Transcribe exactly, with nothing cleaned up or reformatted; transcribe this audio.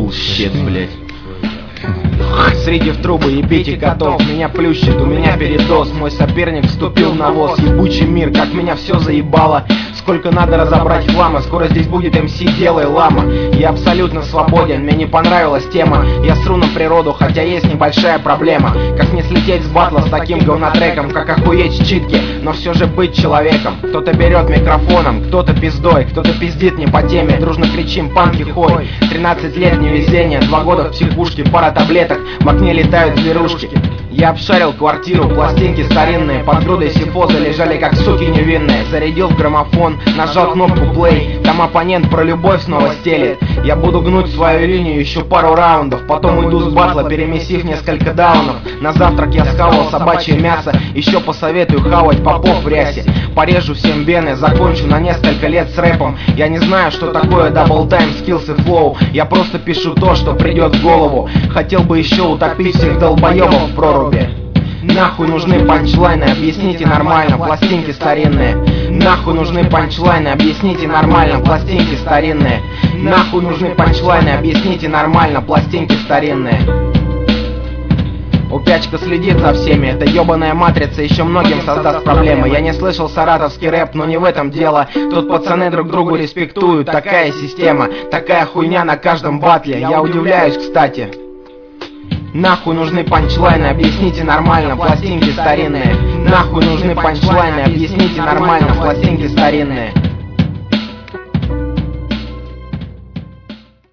Булщит, блять. Среди в трубы ебите котов, меня плющит, у меня передоз. Мой соперник вступил в навоз, ебучий мир, как меня все заебало. Сколько надо разобрать хлама, скоро здесь будет эм си, делай лама. Я абсолютно свободен, мне не понравилась тема. Я сру на природу, хотя есть небольшая проблема. Как не слететь с батла с таким говнотреком, как охуеть с читки, но все же быть человеком. Кто-то берет микрофоном, кто-то пиздой, кто-то пиздит не по теме. Дружно кричим панки хой. Тринадцать лет невезения, два года в психушке, пара таблеток, в окне летают зверушки. Я обшарил квартиру, пластинки старинные под грудой сифоза лежали как суки невинные. Зарядил в граммофон, нажал кнопку play, там оппонент про любовь снова стелит. Я буду гнуть свою линию еще пару раундов, потом уйду с батла, перемесив несколько даунов. На завтрак я схавал собачье мясо, еще посоветую хавать попов в рясе. Порежу всем вены, закончу на несколько лет с рэпом. Я не знаю, что такое дабл тайм, скиллс и флоу. Я просто пишу то, что придет в голову. Хотел бы еще утопить всех долбоебов в проруби. Нахуй нужны панчлайны, объясните нормально, пластинки старинные. Нахуй нужны панчлайны, объясните нормально, пластинки старинные. Нахуй нужны панчлайны, объясните нормально, пластинки старинные. Упячка следит за всеми, эта ебаная матрица еще многим создаст проблемы. Я не слышал саратовский рэп, но не в этом дело. Тут пацаны друг другу респектуют, такая система, такая хуйня на каждом батле. Я удивляюсь, кстати. Нахуй нужны панчлайны, объясните нормально, пластинки старинные. Нахуй нужны панчлайны, объясните нормально, пластинки старинные.